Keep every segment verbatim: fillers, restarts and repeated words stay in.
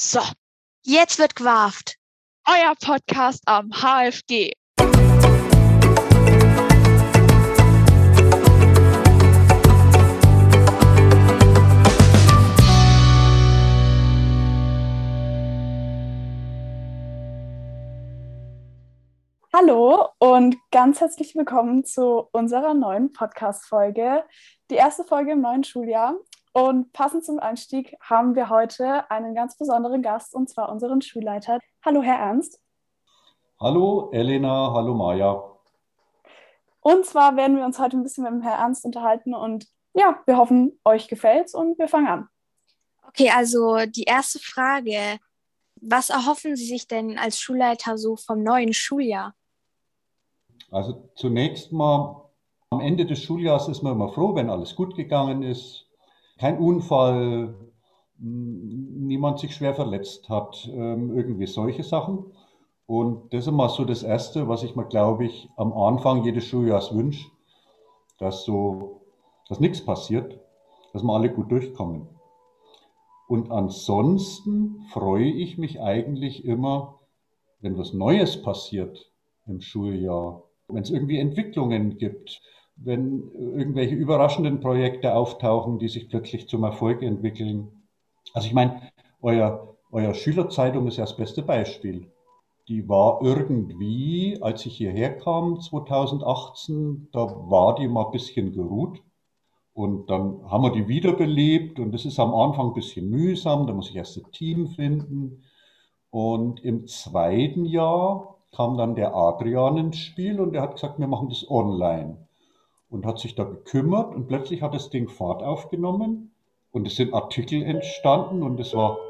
So, jetzt wird gewafft. Euer Podcast am H F G. Hallo und ganz herzlich willkommen zu unserer neuen Podcast-Folge, die erste Folge im neuen Schuljahr. Und passend zum Einstieg haben wir heute einen ganz besonderen Gast, und zwar unseren Schulleiter. Hallo, Herr Ernst. Hallo, Elena. Hallo, Maja. Und zwar werden wir uns heute ein bisschen mit dem Herrn Ernst unterhalten und ja, wir hoffen, euch gefällt's und wir fangen an. Okay, also die erste Frage. Was erhoffen Sie sich denn als Schulleiter so vom neuen Schuljahr? Also zunächst mal, am Ende des Schuljahres ist man immer froh, wenn alles gut gegangen ist. Kein Unfall, m, niemand sich schwer verletzt hat, ähm, irgendwie solche Sachen. Und das ist immer so das Erste, was ich mir, glaube ich, am Anfang jedes Schuljahres wünsche, dass so, dass nichts passiert, dass wir alle gut durchkommen. Und ansonsten freue ich mich eigentlich immer, wenn was Neues passiert im Schuljahr, wenn es irgendwie Entwicklungen gibt, wenn irgendwelche überraschenden Projekte auftauchen, die sich plötzlich zum Erfolg entwickeln. Also ich meine, euer, euer Schülerzeitung ist ja das beste Beispiel. Die war irgendwie, als ich hierher kam, zwanzig achtzehn, da war die mal ein bisschen geruht. Und dann haben wir die wiederbelebt und das ist am Anfang ein bisschen mühsam, da muss ich erst ein Team finden. Und im zweiten Jahr kam dann der Adrian ins Spiel und der hat gesagt, wir machen das online. Und hat sich da gekümmert und plötzlich hat das Ding Fahrt aufgenommen und es sind Artikel entstanden und es war,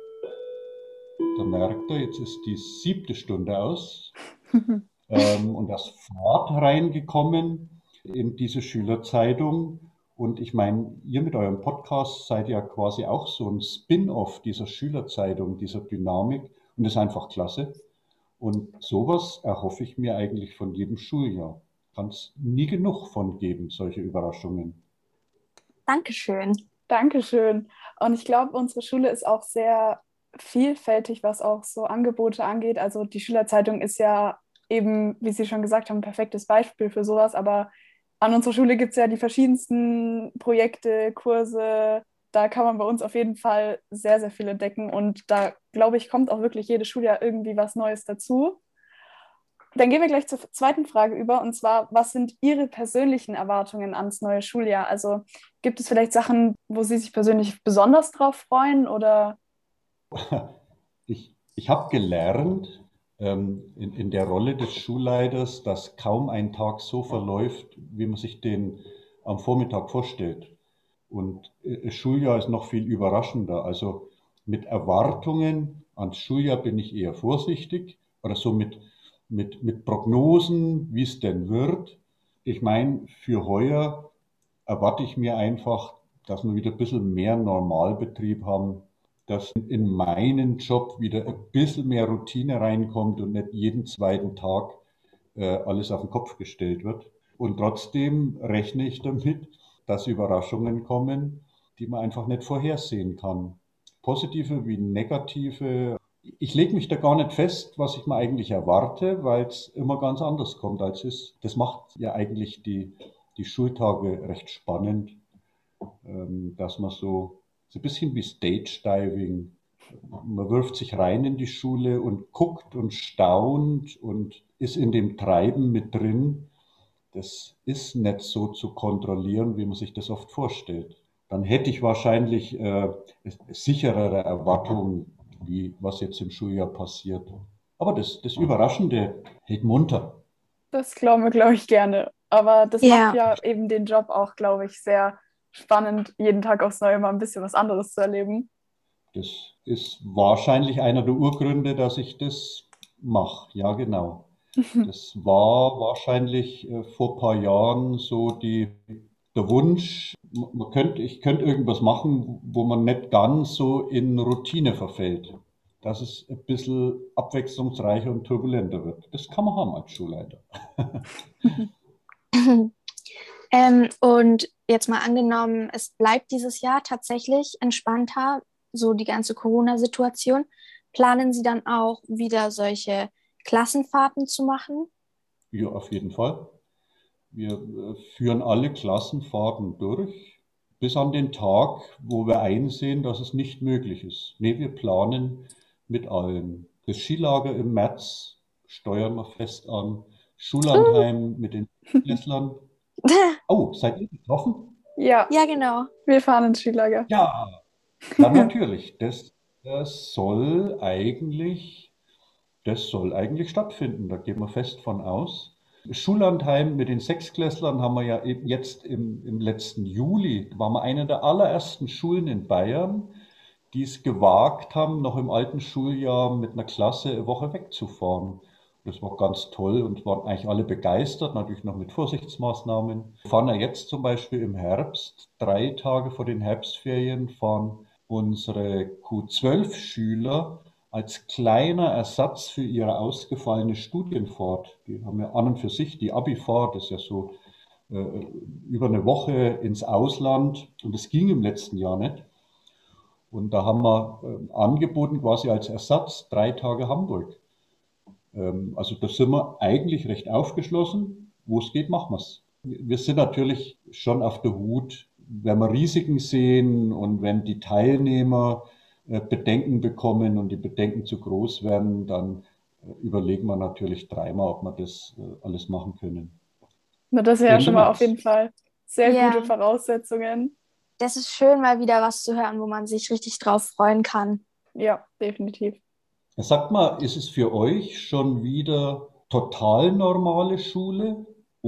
da merkt er, jetzt ist die siebte Stunde aus ähm, und da ist Fahrt reingekommen in diese Schülerzeitung. Und ich meine, ihr mit eurem Podcast seid ja quasi auch so ein Spin-off dieser Schülerzeitung, dieser Dynamik. Und das ist einfach klasse. Und sowas erhoffe ich mir eigentlich von jedem Schuljahr. Kann es nie genug von geben, solche Überraschungen. Dankeschön. Dankeschön. Und ich glaube, unsere Schule ist auch sehr vielfältig, was auch so Angebote angeht. Also die Schülerzeitung ist ja eben, wie Sie schon gesagt haben, ein perfektes Beispiel für sowas. Aber an unserer Schule gibt es ja die verschiedensten Projekte, Kurse. Da kann man bei uns auf jeden Fall sehr, sehr viel entdecken. Und da, glaube ich, kommt auch wirklich jedes Schuljahr irgendwie was Neues dazu. Dann gehen wir gleich zur zweiten Frage über, und zwar, was sind Ihre persönlichen Erwartungen ans neue Schuljahr? Also gibt es vielleicht Sachen, wo Sie sich persönlich besonders drauf freuen oder? Ich, ich habe gelernt ähm, in, in der Rolle des Schulleiters, dass kaum ein Tag so verläuft, wie man sich den am Vormittag vorstellt. Und äh, das Schuljahr ist noch viel überraschender. Also mit Erwartungen ans Schuljahr bin ich eher vorsichtig oder so mit, mit, mit Prognosen, wie es denn wird. Ich meine, für heuer erwarte ich mir einfach, dass wir wieder ein bisschen mehr Normalbetrieb haben, dass in meinen Job wieder ein bisschen mehr Routine reinkommt und nicht jeden zweiten Tag äh, alles auf den Kopf gestellt wird. Und trotzdem rechne ich damit, dass Überraschungen kommen, die man einfach nicht vorhersehen kann. Positive wie negative. Ich lege mich da gar nicht fest, was ich mir eigentlich erwarte, weil es immer ganz anders kommt als ist. Das macht ja eigentlich die, die Schultage recht spannend, ähm, dass man so, so ein bisschen wie Stage Diving, man wirft sich rein in die Schule und guckt und staunt und ist in dem Treiben mit drin. Das ist nicht so zu kontrollieren, wie man sich das oft vorstellt. Dann hätte ich wahrscheinlich äh, sicherere Erwartungen, wie was jetzt im Schuljahr passiert. Aber das, das Überraschende hält munter. Das glauben wir, glaube ich, gerne. Aber das macht Ja, ja eben den Job auch, glaube ich, sehr spannend, jeden Tag aufs Neue mal ein bisschen was anderes zu erleben. Das ist wahrscheinlich einer der Urgründe, dass ich das mache. Ja, genau. Das war wahrscheinlich äh, vor ein paar Jahren so die, der Wunsch, man könnte, ich könnte irgendwas machen, wo man nicht ganz so in Routine verfällt. Dass es ein bisschen abwechslungsreicher und turbulenter wird. Das kann man haben als Schulleiter. ähm, und jetzt mal angenommen, es bleibt dieses Jahr tatsächlich entspannter. so die ganze Corona-Situation, planen Sie dann auch wieder solche Klassenfahrten zu machen? Ja, auf jeden Fall. Wir äh, führen alle Klassenfahrten durch, bis an den Tag, wo wir einsehen, dass es nicht möglich ist. Nee, wir planen mit allen. Das Skilager im März steuern wir fest an. Schullandheim mit den Klässlern. Oh, seid ihr betroffen? Ja, Ja, genau. wir fahren ins Skilager. Ja, ja, natürlich. Das, das soll eigentlich, das soll eigentlich stattfinden. Da gehen wir fest von aus. Schullandheim mit den Sechsklässlern haben wir ja eben jetzt im, im letzten Juli, waren wir eine der allerersten Schulen in Bayern, die es gewagt haben, noch im alten Schuljahr mit einer Klasse eine Woche wegzufahren. Das war ganz toll und waren eigentlich alle begeistert, natürlich noch mit Vorsichtsmaßnahmen. Wir fahren ja jetzt zum Beispiel im Herbst, drei Tage vor den Herbstferien, fahren unsere Q zwölf Schüler als kleiner Ersatz für ihre ausgefallene Studienfahrt. Die haben ja an und für sich die Abifahrt, das ist ja so äh, über eine Woche ins Ausland und das ging im letzten Jahr nicht. Und da haben wir äh, angeboten, quasi als Ersatz, drei Tage Hamburg. Ähm, also da sind wir eigentlich recht aufgeschlossen. Wo es geht, machen wir es. Wir sind natürlich schon auf der Hut, wenn wir Risiken sehen und wenn die Teilnehmer äh, Bedenken bekommen und die Bedenken zu groß werden, dann äh, überlegen wir natürlich dreimal, ob wir das äh, alles machen können. Na, das ist ja Ende schon mal auf März. jeden Fall sehr Ja. gute Voraussetzungen. Das ist schön, mal wieder was zu hören, wo man sich richtig drauf freuen kann. Ja, definitiv. Sagt mal, ist es für euch schon wieder total normale Schule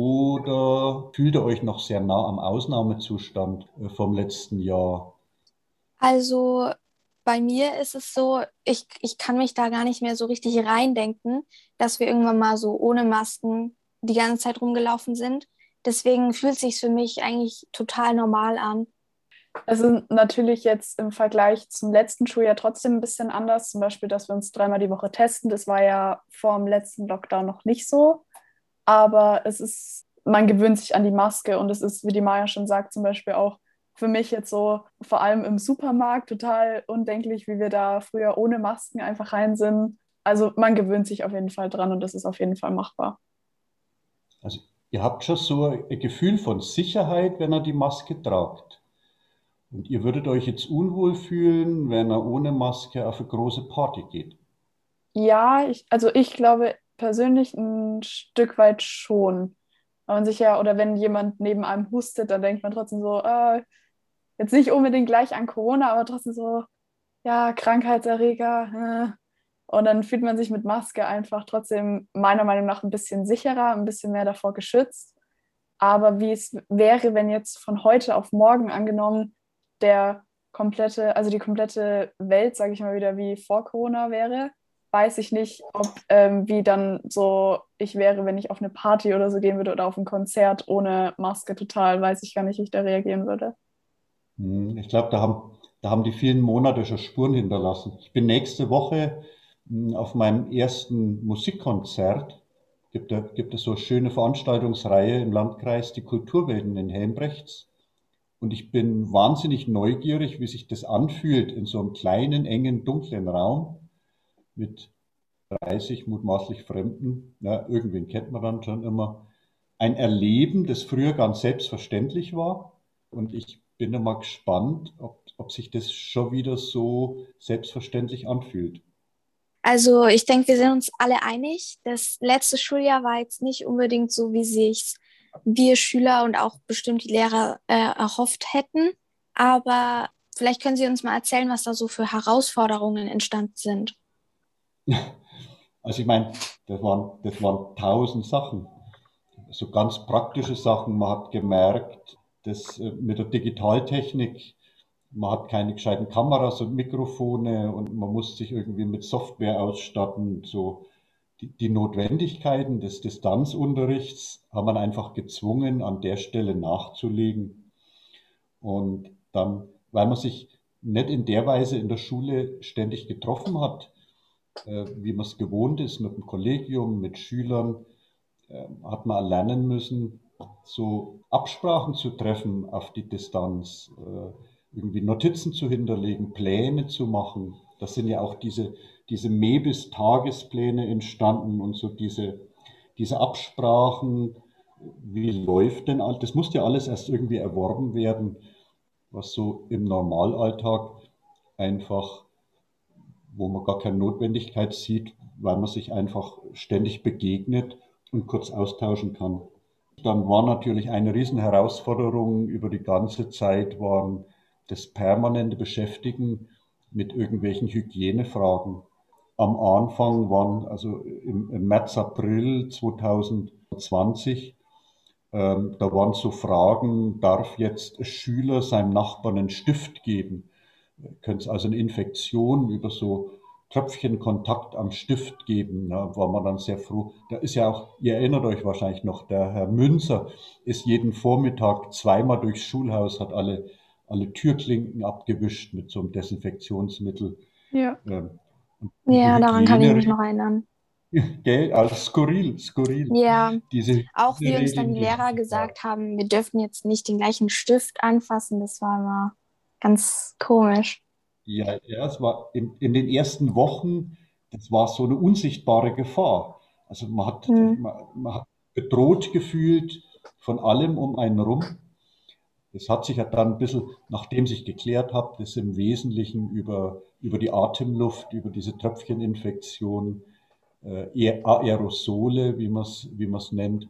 oder fühlt ihr euch noch sehr nah am Ausnahmezustand äh, vom letzten Jahr? Also bei mir ist es so, ich, ich kann mich da gar nicht mehr so richtig reindenken, dass wir irgendwann mal so ohne Masken die ganze Zeit rumgelaufen sind. Deswegen fühlt es sich für mich eigentlich total normal an. Es ist natürlich jetzt im Vergleich zum letzten Schuljahr trotzdem ein bisschen anders. Zum Beispiel, dass wir uns dreimal die Woche testen. Das war ja vor dem letzten Lockdown noch nicht so. Aber es ist, man gewöhnt sich an die Maske und es ist, wie die Maya schon sagt, zum Beispiel auch für mich jetzt so, vor allem im Supermarkt, total undenklich, wie wir da früher ohne Masken einfach rein sind. Also man gewöhnt sich auf jeden Fall dran und das ist auf jeden Fall machbar. Also ihr habt schon so ein Gefühl von Sicherheit, wenn ihr die Maske tragt. Und ihr würdet euch jetzt unwohl fühlen, wenn er ohne Maske auf eine große Party geht. Ja, ich, also ich glaube persönlich ein Stück weit schon. Weil man sich ja, oder wenn jemand neben einem hustet, dann denkt man trotzdem so, äh, jetzt nicht unbedingt gleich an Corona, aber trotzdem so, ja, Krankheitserreger. Äh. Und dann fühlt man sich mit Maske einfach trotzdem meiner Meinung nach ein bisschen sicherer, ein bisschen mehr davor geschützt. Aber wie es wäre, wenn jetzt von heute auf morgen angenommen der komplette, also die komplette Welt, sage ich mal wieder, wie vor Corona wäre, weiß ich nicht, ob ähm, wie dann so ich wäre, wenn ich auf eine Party oder so gehen würde oder auf ein Konzert ohne Maske total, weiß ich gar nicht, wie ich da reagieren würde. Hm, Ich glaube, da haben, da haben die vielen Monate schon Spuren hinterlassen. Ich bin nächste Woche hm, auf meinem ersten Musikkonzert. Gibt, da, gibt es so eine schöne Veranstaltungsreihe im Landkreis, die Kulturwelten in Helmbrechts. Und ich bin wahnsinnig neugierig, wie sich das anfühlt in so einem kleinen, engen, dunklen Raum mit dreißig mutmaßlich Fremden. Ja, irgendwen kennt man dann schon immer. Ein Erleben, das früher ganz selbstverständlich war. Und ich bin immer gespannt, ob, ob sich das schon wieder so selbstverständlich anfühlt. Also ich denke, wir sind uns alle einig. Das letzte Schuljahr war jetzt nicht unbedingt so, wie sich wir Schüler und auch bestimmt die Lehrer äh, erhofft hätten. Aber vielleicht können Sie uns mal erzählen, was da so für Herausforderungen entstanden sind. Also ich meine, das waren, das waren tausend Sachen. So ganz praktische Sachen. Man hat gemerkt, dass äh, mit der Digitaltechnik, man hat keine gescheiten Kameras und Mikrofone und man muss sich irgendwie mit Software ausstatten. So die, die Notwendigkeiten des Distanzunterrichts haben man einfach gezwungen, an der Stelle nachzulegen. Und dann, weil man sich nicht in der Weise in der Schule ständig getroffen hat, äh, wie man es gewohnt ist, mit dem Kollegium, mit Schülern, äh, hat man lernen müssen, so Absprachen zu treffen auf die Distanz, äh, irgendwie Notizen zu hinterlegen, Pläne zu machen. Das sind ja auch diese, diese Mebis-Tagespläne entstanden und so diese, diese Absprachen, wie läuft denn all, das musste ja alles erst irgendwie erworben werden, was so im Normalalltag einfach, wo man gar keine Notwendigkeit sieht, weil man sich einfach ständig begegnet und kurz austauschen kann. Dann war natürlich eine Riesenherausforderung über die ganze Zeit, waren das permanente Beschäftigen mit irgendwelchen Hygienefragen. Am Anfang waren, also im, im März, April zwanzig zwanzig, ähm, da waren so Fragen, darf jetzt ein Schüler seinem Nachbarn einen Stift geben? Könnte es also eine Infektion über so Tröpfchenkontakt am Stift geben? Da war man dann sehr froh. Da ist ja auch, ihr erinnert euch wahrscheinlich noch, der Herr Münzer ist jeden Vormittag zweimal durchs Schulhaus, hat alle, alle Türklinken abgewischt mit so einem Desinfektionsmittel. Ja. Ähm, und diese Ja, daran kann ich mich Hygieneregeln, noch erinnern. gell, also skurril, skurril. Ja, Diese auch wie uns dann Hygieneregeln, die die Lehrer gesagt haben, wir dürften jetzt nicht den gleichen Stift anfassen, das war immer ganz komisch. Ja, ja, es war in, in den ersten Wochen, das war so eine unsichtbare Gefahr. Also man hat, Hm. man, man hat bedroht gefühlt von allem um einen rum. Das hat sich ja dann ein bisschen, nachdem sich geklärt hat, das im Wesentlichen über, über die Atemluft, über diese Tröpfcheninfektion, äh, Aerosole, wie man es wie man es nennt,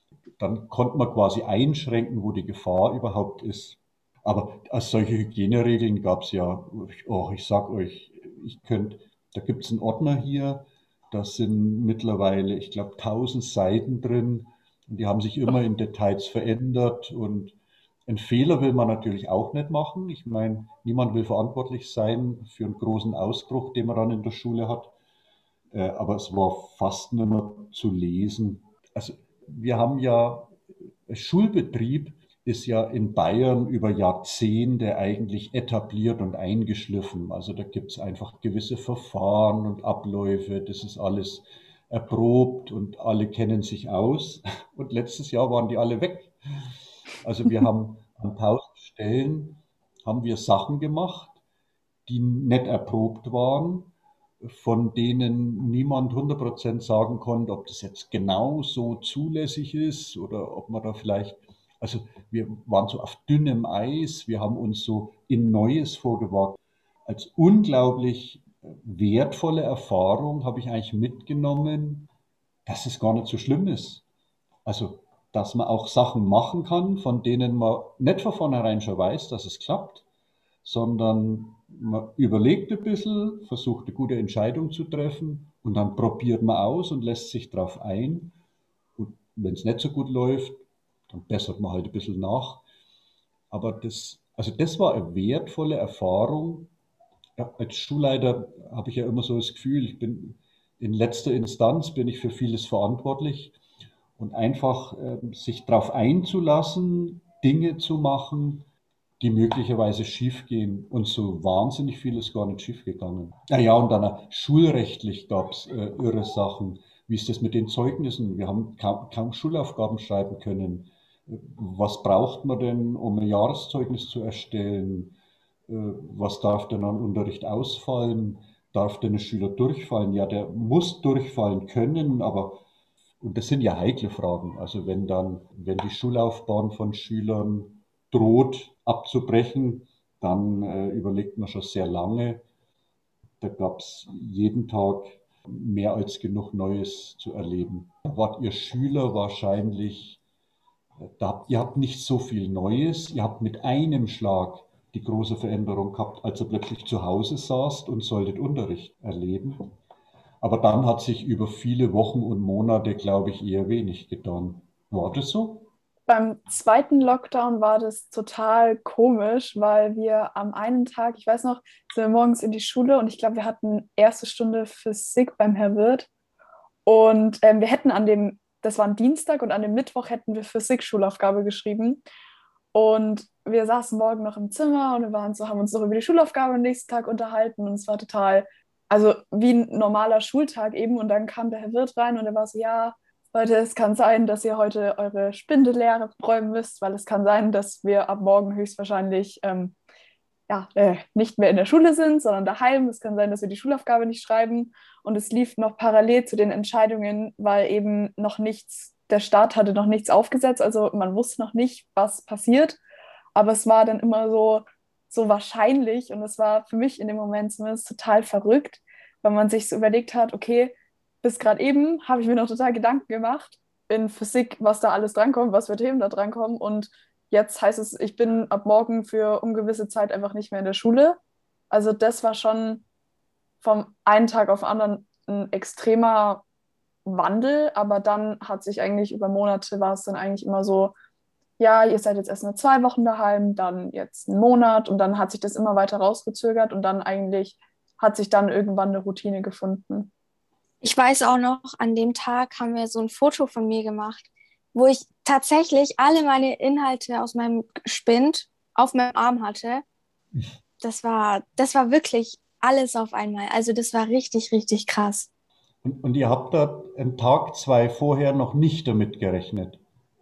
dann konnte man quasi einschränken, wo die Gefahr überhaupt ist. Aber als solche Hygieneregeln gab es ja, oh, ich sag euch, ich könnte, da gibt es einen Ordner hier, da sind mittlerweile, ich glaube, tausend Seiten drin und die haben sich immer in Details verändert und einen Fehler will man natürlich auch nicht machen. Ich meine, niemand will verantwortlich sein für einen großen Ausbruch, den man dann in der Schule hat. Äh, aber es war fast nicht mehr zu lesen. Also wir haben ja, Schulbetrieb ist ja in Bayern über Jahrzehnte eigentlich etabliert und eingeschliffen. Also da gibt es einfach gewisse Verfahren und Abläufe, das ist alles erprobt und alle kennen sich aus. Und letztes Jahr waren die alle weg. Also wir haben an tausend Stellen haben wir Sachen gemacht, die nicht erprobt waren, von denen niemand hundert Prozent sagen konnte, ob das jetzt genau so zulässig ist oder ob man da vielleicht, also wir waren so auf dünnem Eis, wir haben uns so in Neues vorgewagt. Als unglaublich wertvolle Erfahrung habe ich eigentlich mitgenommen, dass es gar nicht so schlimm ist. Also, dass man auch Sachen machen kann, von denen man nicht von vornherein schon weiß, dass es klappt, sondern man überlegt ein bisschen, versucht eine gute Entscheidung zu treffen und dann probiert man aus und lässt sich darauf ein. Und wenn es nicht so gut läuft, dann bessert man halt ein bisschen nach. Aber das, also das war eine wertvolle Erfahrung. Ja, als Schulleiter habe ich ja immer so das Gefühl, ich bin in letzter Instanz bin ich für vieles verantwortlich und einfach äh, sich darauf einzulassen, Dinge zu machen, die möglicherweise schiefgehen. Und so wahnsinnig viel ist gar nicht schiefgegangen. Naja, und dann auch schulrechtlich gab es äh, irre Sachen. Wie ist das mit den Zeugnissen? Wir haben kaum, kaum Schulaufgaben schreiben können. Was braucht man denn, um ein Jahreszeugnis zu erstellen? Äh, Was darf denn an Unterricht ausfallen? Darf denn ein Schüler durchfallen? Ja, der muss durchfallen können, aber und das sind ja heikle Fragen. Also wenn dann, wenn die Schullaufbahn von Schülern droht abzubrechen, dann äh, überlegt man schon sehr lange. Da gab es jeden Tag mehr als genug Neues zu erleben. Da wart ihr Schüler wahrscheinlich, äh, da, ihr habt nicht so viel Neues, ihr habt mit einem Schlag die große Veränderung gehabt, als ihr plötzlich zu Hause saßt und solltet Unterricht erleben. Aber dann hat sich über viele Wochen und Monate, glaube ich, eher wenig getan. War das so? Beim zweiten Lockdown war das total komisch, weil wir am einen Tag, ich weiß noch, sind wir morgens in die Schule und ich glaube, wir hatten erste Stunde Physik beim Herr Wirth. Und ähm, wir hätten an dem, das war ein Dienstag und an dem Mittwoch hätten wir Physik-Schulaufgabe geschrieben. Und wir saßen morgen noch im Zimmer und wir waren so, haben uns noch über die Schulaufgabe am nächsten Tag unterhalten und es war total, also wie ein normaler Schultag eben. Und dann kam der Herr Wirth rein und er war so, ja, Leute, es kann sein, dass ihr heute eure Spindellehre räumen müsst, weil es kann sein, dass wir ab morgen höchstwahrscheinlich ähm, ja, äh, nicht mehr in der Schule sind, sondern daheim. Es kann sein, dass wir die Schulaufgabe nicht schreiben. Und es lief noch parallel zu den Entscheidungen, weil eben noch nichts, der Staat hatte noch nichts aufgesetzt. Also man wusste noch nicht, was passiert. Aber es war dann immer so, so wahrscheinlich. Und es war für mich in dem Moment zumindest total verrückt, weil man sich so überlegt hat, okay, bis gerade eben habe ich mir noch total Gedanken gemacht in Physik, was da alles drankommt, was für Themen da drankommen. Und jetzt heißt es, ich bin ab morgen für ungewisse Zeit einfach nicht mehr in der Schule. Also das war schon vom einen Tag auf den anderen ein extremer Wandel, aber dann hat sich eigentlich über Monate war es dann eigentlich immer so, ja, ihr seid jetzt erst nur zwei Wochen daheim, dann jetzt einen Monat und dann hat sich das immer weiter rausgezögert und dann eigentlich hat sich dann irgendwann eine Routine gefunden. Ich weiß auch noch, an dem Tag haben wir so ein Foto von mir gemacht, wo ich tatsächlich alle meine Inhalte aus meinem Spind auf meinem Arm hatte. Das war, das war wirklich alles auf einmal. Also das war richtig, richtig krass. Und, und ihr habt da einen Tag, zwei vorher noch nicht damit gerechnet?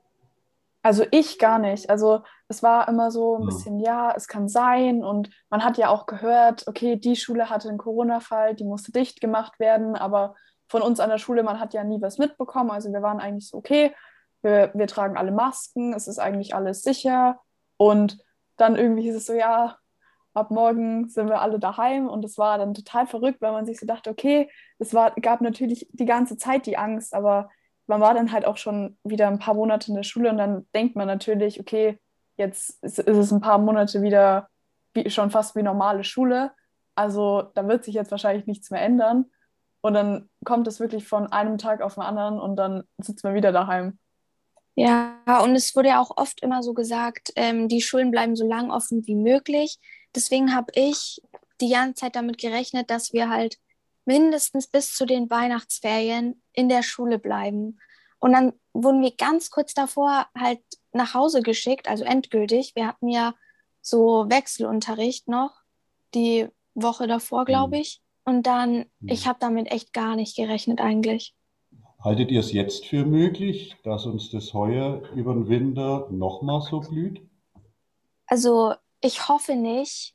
Also ich gar nicht. Also es war immer so ein Ja. bisschen, ja, es kann sein. Und man hat ja auch gehört, okay, die Schule hatte einen Corona-Fall, die musste dicht gemacht werden. Aber von uns an der Schule, man hat ja nie was mitbekommen. Also wir waren eigentlich so, okay, wir, wir tragen alle Masken, es ist eigentlich alles sicher. Und dann irgendwie hieß es so, ja, ab morgen sind wir alle daheim. Und es war dann total verrückt, weil man sich so dachte, okay, es war, gab natürlich die ganze Zeit die Angst, aber man war dann halt auch schon wieder ein paar Monate in der Schule und dann denkt man natürlich, okay, jetzt ist, ist es ein paar Monate wieder wie, schon fast wie normale Schule. Also da wird sich jetzt wahrscheinlich nichts mehr ändern. Und dann kommt es wirklich von einem Tag auf den anderen und dann sitzt man wieder daheim. Ja, und es wurde ja auch oft immer so gesagt, ähm, die Schulen bleiben so lang offen wie möglich. Deswegen habe ich die ganze Zeit damit gerechnet, dass wir halt mindestens bis zu den Weihnachtsferien in der Schule bleiben. Und dann wurden wir ganz kurz davor halt nach Hause geschickt, also endgültig. Wir hatten ja so Wechselunterricht noch, die Woche davor, glaube Hm. ich. Und dann, ich Hm. habe damit echt gar nicht gerechnet eigentlich. Haltet ihr es jetzt für möglich, dass uns das heuer über den Winter nochmal so blüht? Also ich hoffe nicht,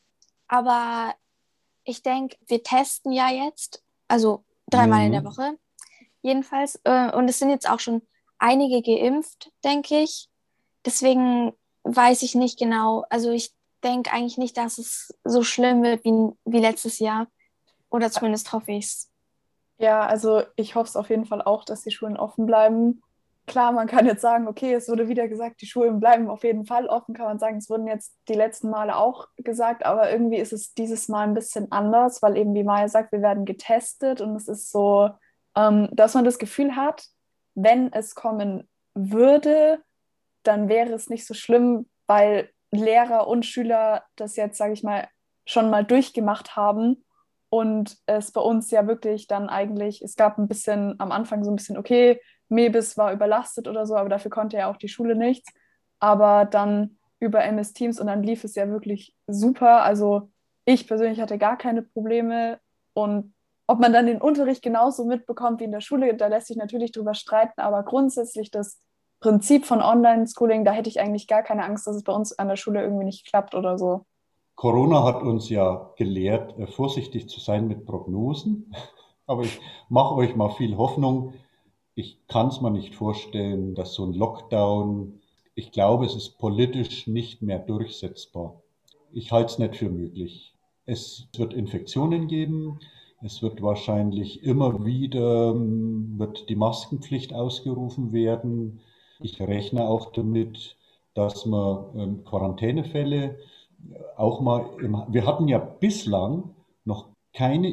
aber ich denke, wir testen ja jetzt, also dreimal in der Mhm. Woche jedenfalls. Äh, und es sind jetzt auch schon einige geimpft, denke ich. Deswegen weiß ich nicht genau. Also ich denke eigentlich nicht, dass es so schlimm wird wie, wie letztes Jahr. Oder zumindest hoffe ich es. Ja, also ich hoffe es auf jeden Fall auch, dass die Schulen offen bleiben. Klar, man kann jetzt sagen, okay, es wurde wieder gesagt, die Schulen bleiben auf jeden Fall offen, kann man sagen, es wurden jetzt die letzten Male auch gesagt, aber irgendwie ist es dieses Mal ein bisschen anders, weil eben wie Maya sagt, wir werden getestet und es ist so, ähm, dass man das Gefühl hat, wenn es kommen würde, dann wäre es nicht so schlimm, weil Lehrer und Schüler das jetzt, sage ich mal, schon mal durchgemacht haben und es bei uns ja wirklich dann eigentlich, es gab ein bisschen am Anfang so ein bisschen, okay, Mebis war überlastet oder so, aber dafür konnte ja auch die Schule nichts. Aber dann über M S Teams und dann lief es ja wirklich super. Also ich persönlich hatte gar keine Probleme und ob man dann den Unterricht genauso mitbekommt wie in der Schule, da lässt sich natürlich drüber streiten, aber grundsätzlich das Prinzip von Online-Schooling, da hätte ich eigentlich gar keine Angst, dass es bei uns an der Schule irgendwie nicht klappt oder so. Corona hat uns ja gelehrt, äh, vorsichtig zu sein mit Prognosen. Aber ich mache euch mal viel Hoffnung. Ich kann es mir nicht vorstellen, dass so ein Lockdown, ich glaube, es ist politisch nicht mehr durchsetzbar. Ich halte es nicht für möglich. Es wird Infektionen geben. Es wird wahrscheinlich immer wieder, ähm, wird die Maskenpflicht ausgerufen werden. Ich rechne auch damit, dass man ähm, Quarantänefälle auch mal im, wir hatten ja bislang noch keine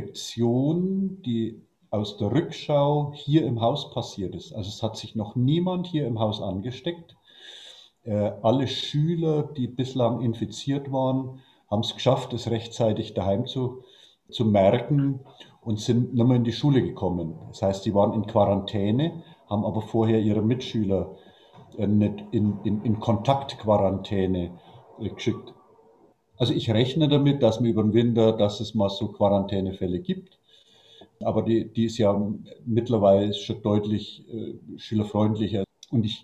Infektion, die aus der Rückschau hier im Haus passiert ist. Also es hat sich noch niemand hier im Haus angesteckt. Äh, alle Schüler, die bislang infiziert waren, haben es geschafft, es rechtzeitig daheim zu, zu merken und sind nicht mehr in die Schule gekommen. Das heißt, die waren in Quarantäne, haben aber vorher ihre Mitschüler äh, nicht in, in, in Kontaktquarantäne äh, geschickt. Also ich rechne damit, dass mir über den Winter, dass es mal so Quarantänefälle gibt. Aber die, die ist ja mittlerweile schon deutlich äh, schülerfreundlicher. Und ich,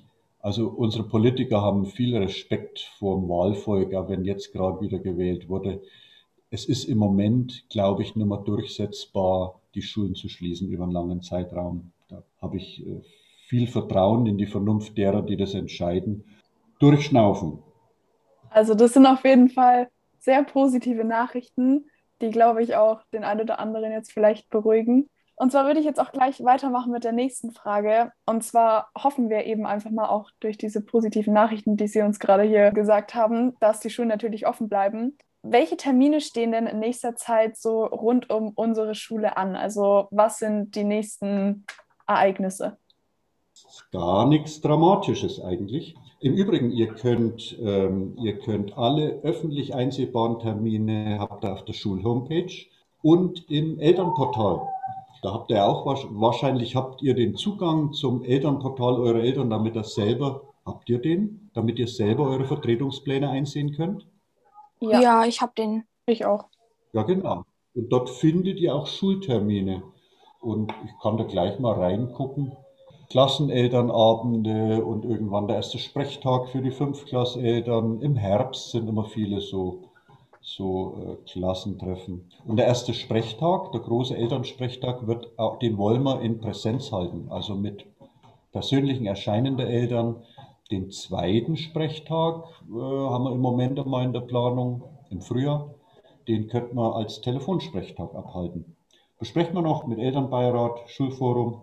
Also unsere Politiker haben viel Respekt vor dem Wahlvolk, auch wenn jetzt gerade wieder gewählt wurde. Es ist im Moment, glaube ich, nicht mehr durchsetzbar, die Schulen zu schließen über einen langen Zeitraum. Da habe ich äh, viel Vertrauen in die Vernunft derer, die das entscheiden. Durchschnaufen. Also das sind auf jeden Fall sehr positive Nachrichten, die, glaube ich, auch den einen oder anderen jetzt vielleicht beruhigen. Und zwar würde ich jetzt auch gleich weitermachen mit der nächsten Frage. Und zwar hoffen wir eben einfach mal auch durch diese positiven Nachrichten, die Sie uns gerade hier gesagt haben, dass die Schulen natürlich offen bleiben. Welche Termine stehen denn in nächster Zeit so rund um unsere Schule an? Also was sind die nächsten Ereignisse? Gar nichts Dramatisches eigentlich. Im Übrigen, ihr könnt, ähm, ihr könnt alle öffentlich einsehbaren Termine habt ihr auf der Schulhomepage und im Elternportal. Da habt ihr auch wahrscheinlich habt ihr den Zugang zum Elternportal eurer Eltern, damit ihr selber habt ihr den, damit ihr selber eure Vertretungspläne einsehen könnt. Ja, Ja, ich habe den. ich auch. Ja, genau. Und dort findet ihr auch Schultermine. Und ich kann da gleich mal reingucken. Klassenelternabende und irgendwann der erste Sprechtag für die Fünftklasseltern. Im Herbst sind immer viele so, so äh, Klassentreffen. Und der erste Sprechtag, der große Elternsprechtag, wird auch, den wollen wir in Präsenz halten, also mit persönlichen Erscheinen der Eltern. Den zweiten Sprechtag äh, haben wir im Moment einmal in der Planung, im Frühjahr. Den könnten wir als Telefonsprechtag abhalten. Besprechen wir noch mit Elternbeirat, Schulforum.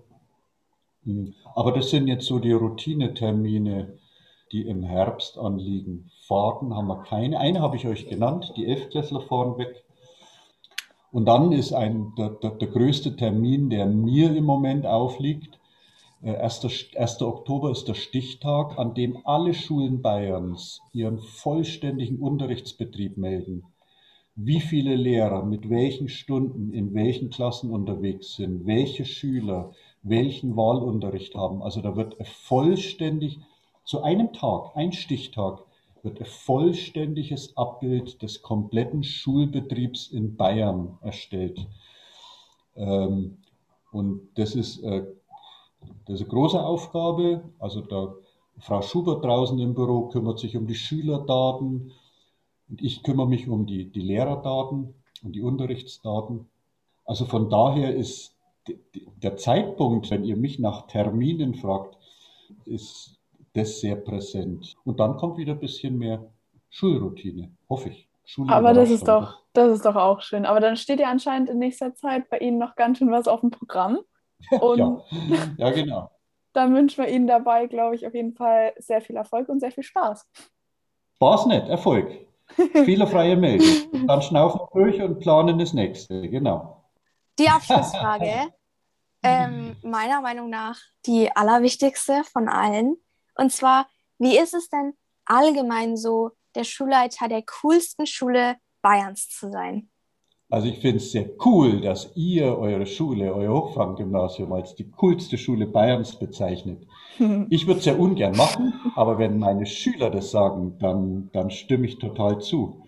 Aber das sind jetzt so die Routinetermine, die im Herbst anliegen. Fahrten haben wir keine. Eine habe ich euch genannt, die Elftklässler fahren weg. Und dann ist ein, der, der, der größte Termin, der mir im Moment aufliegt. erster Oktober ist der Stichtag, an dem alle Schulen Bayerns ihren vollständigen Unterrichtsbetrieb melden. Wie viele Lehrer mit welchen Stunden in welchen Klassen unterwegs sind, welche Schüler welchen Wahlunterricht haben. Also da wird vollständig, zu einem Tag, ein Stichtag, wird ein vollständiges Abbild des kompletten Schulbetriebs in Bayern erstellt. Ähm, und das ist, äh, das ist eine große Aufgabe. Also da, Frau Schubert draußen im Büro kümmert sich um die Schülerdaten. Und ich kümmere mich um die, die Lehrerdaten und die Unterrichtsdaten. Also von daher ist der Zeitpunkt, wenn ihr mich nach Terminen fragt, ist das sehr präsent. Und dann kommt wieder ein bisschen mehr Schulroutine, hoffe ich. Schule Aber das ist dann doch, das ist doch auch schön. Aber dann steht ja anscheinend in nächster Zeit bei Ihnen noch ganz schön was auf dem Programm. Und Ja, ja, genau. dann wünschen wir Ihnen dabei, glaube ich, auf jeden Fall sehr viel Erfolg und sehr viel Spaß. Spaß nicht, Erfolg. Fehlerfreie Meldung. Dann schnaufen wir durch und planen das nächste, genau. Die Abschlussfrage, ähm, meiner Meinung nach die allerwichtigste von allen. Und zwar, wie ist es denn allgemein so, der Schulleiter der coolsten Schule Bayerns zu sein? Also ich finde es sehr cool, dass ihr eure Schule, euer Hochfranken-Gymnasium als die coolste Schule Bayerns bezeichnet. Ich würde es ja ungern machen, aber wenn meine Schüler das sagen, dann, dann stimme ich total zu.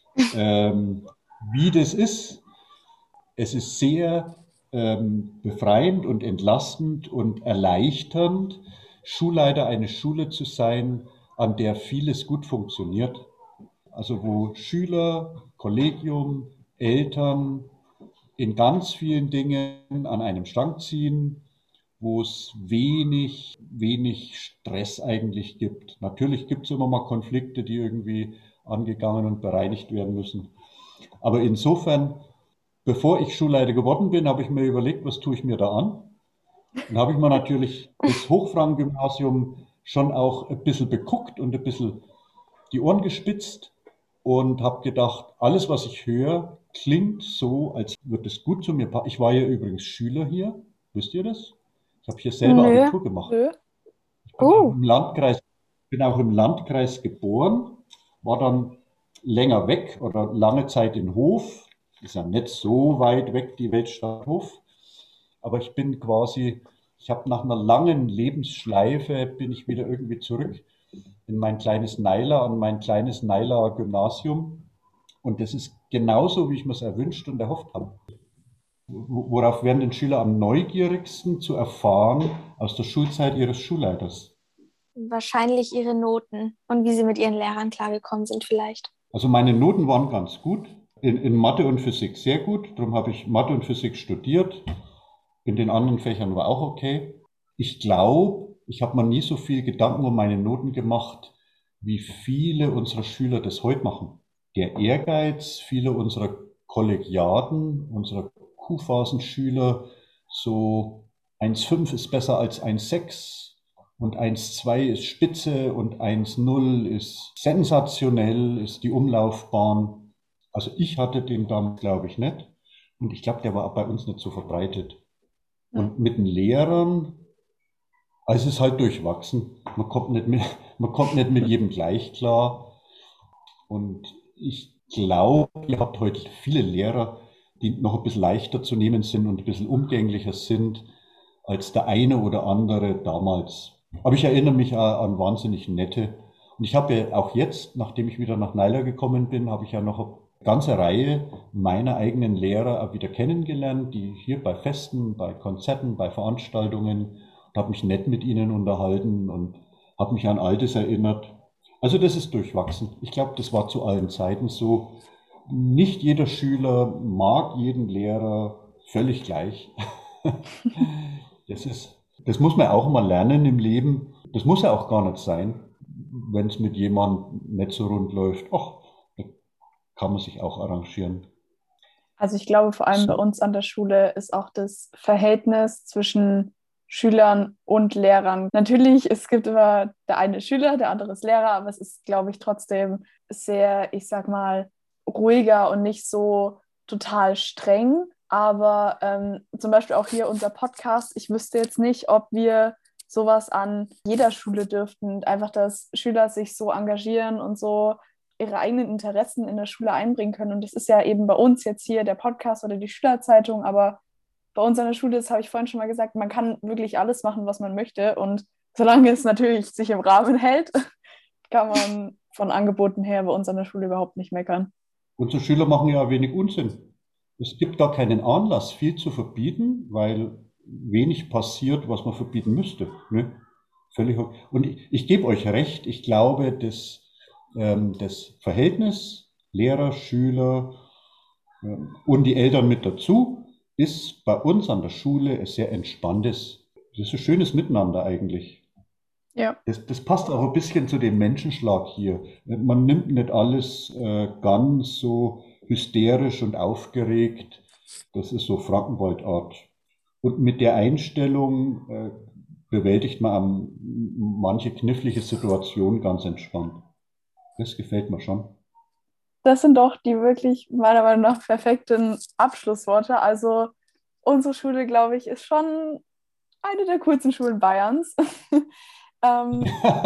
Ähm, wie das ist, es ist sehr ähm, befreiend und entlastend und erleichternd, Schulleiter einer Schule zu sein, an der vieles gut funktioniert. Also wo Schüler, Kollegium, Eltern in ganz vielen Dingen an einem Strang ziehen, wo es wenig, wenig Stress eigentlich gibt. Natürlich gibt es immer mal Konflikte, die irgendwie angegangen und bereinigt werden müssen. Aber insofern, bevor ich Schulleiter geworden bin, habe ich mir überlegt, was tue ich mir da an? Dann habe ich mir natürlich das Hochfranken-Gymnasium schon auch ein bisschen beguckt und ein bisschen die Ohren gespitzt und habe gedacht, alles, was ich höre, klingt so, als würde es gut zu mir passen. Ich war ja übrigens Schüler hier, wisst ihr das? Ich habe hier selber Nö. Abitur gemacht. Nö. Ich bin, auch Oh, im Landkreis, bin auch im Landkreis geboren, war dann länger weg oder lange Zeit in Hof. Ist ja nicht so weit weg, die Weltstadt Hof. Aber ich bin quasi, ich habe nach einer langen Lebensschleife, bin ich wieder irgendwie zurück in mein kleines Neiler, an mein kleines Neiler Gymnasium. Und das ist genauso, wie ich mir es erwünscht und erhofft habe. Worauf werden denn Schüler am neugierigsten zu erfahren aus der Schulzeit ihres Schulleiters? Wahrscheinlich ihre Noten und wie sie mit ihren Lehrern klargekommen sind vielleicht. Also meine Noten waren ganz gut. In, in Mathe und Physik sehr gut. Darum habe ich Mathe und Physik studiert. In den anderen Fächern war auch okay. Ich glaube, ich habe mir nie so viel Gedanken um meine Noten gemacht, wie viele unserer Schüler das heute machen. Der Ehrgeiz vieler unserer Kollegiaten, unserer Q-Phasenschüler, so eins Komma fünf ist besser als eins Komma sechs und eins Komma zwei ist spitze und eins Komma null ist sensationell, ist die Umlaufbahn. Also ich hatte den damals, glaube ich, nicht. Und ich glaube, der war auch bei uns nicht so verbreitet. Und mit den Lehrern, also es ist halt durchwachsen. Man kommt nicht mit, man kommt nicht mit jedem gleich klar. Und ich glaube, ihr habt heute viele Lehrer, die noch ein bisschen leichter zu nehmen sind und ein bisschen umgänglicher sind als der eine oder andere damals. Aber ich erinnere mich auch an wahnsinnig nette. Und ich habe ja auch jetzt, nachdem ich wieder nach Naila gekommen bin, habe ich ja noch eine ganze Reihe meiner eigenen Lehrer auch wieder kennengelernt, die hier bei Festen, bei Konzerten, bei Veranstaltungen, und habe mich nett mit ihnen unterhalten und habe mich an Altes erinnert. Also das ist durchwachsen. Ich glaube, das war zu allen Zeiten so. Nicht jeder Schüler mag jeden Lehrer völlig gleich. Das ist, das muss man auch mal lernen im Leben. Das muss ja auch gar nicht sein, wenn es mit jemandem nicht so rund läuft. Ach, da kann man sich auch arrangieren. Also ich glaube, vor allem bei uns an der Schule ist auch das Verhältnis zwischen Schülern und Lehrern. Natürlich, es gibt immer der eine Schüler, der andere ist Lehrer, aber es ist, glaube ich, trotzdem sehr, ich sag mal, ruhiger und nicht so total streng. Aber ähm, zum Beispiel auch hier unser Podcast, ich wüsste jetzt nicht, ob wir sowas an jeder Schule dürften. Einfach, dass Schüler sich so engagieren und so ihre eigenen Interessen in der Schule einbringen können. Und das ist ja eben bei uns jetzt hier der Podcast oder die Schülerzeitung, aber bei uns an der Schule, das habe ich vorhin schon mal gesagt, man kann wirklich alles machen, was man möchte. Und solange es natürlich sich im Rahmen hält, kann man von Angeboten her bei uns an der Schule überhaupt nicht meckern. Unsere Schüler machen ja wenig Unsinn. Es gibt gar keinen Anlass, viel zu verbieten, weil wenig passiert, was man verbieten müsste. Ne? Völlig okay. Und ich, ich gebe euch recht, ich glaube, das, ähm, das Verhältnis Lehrer, Schüler ähm, und die Eltern mit dazu ist bei uns an der Schule ein sehr entspanntes, das ist ein schönes Miteinander eigentlich. Ja. Das, das passt auch ein bisschen zu dem Menschenschlag hier. Man nimmt nicht alles äh, ganz so hysterisch und aufgeregt. Das ist so Frankenwaldart. Und mit der Einstellung äh, bewältigt man am, manche knifflige Situation ganz entspannt. Das gefällt mir schon. Das sind doch die wirklich meiner Meinung nach perfekten Abschlussworte. Also unsere Schule, glaube ich, ist schon eine der coolsten Schulen Bayerns. ähm,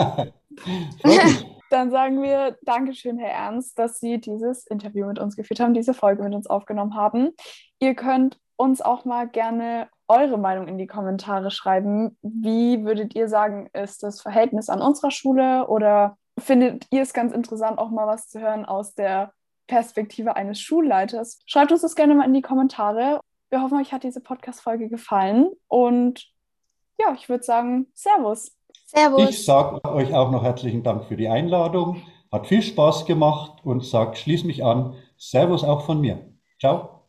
Dann sagen wir Dankeschön, Herr Ernst, dass Sie dieses Interview mit uns geführt haben, diese Folge mit uns aufgenommen haben. Ihr könnt uns auch mal gerne eure Meinung in die Kommentare schreiben. Wie würdet ihr sagen, ist das Verhältnis an unserer Schule, oder findet ihr es ganz interessant, auch mal was zu hören aus der Perspektive eines Schulleiters? Schreibt uns das gerne mal in die Kommentare. Wir hoffen, euch hat diese Podcast-Folge gefallen und ja, ich würde sagen, Servus. Servus. Ich sage euch auch noch herzlichen Dank für die Einladung. Hat viel Spaß gemacht und sage, schließ mich an. Servus auch von mir. Ciao.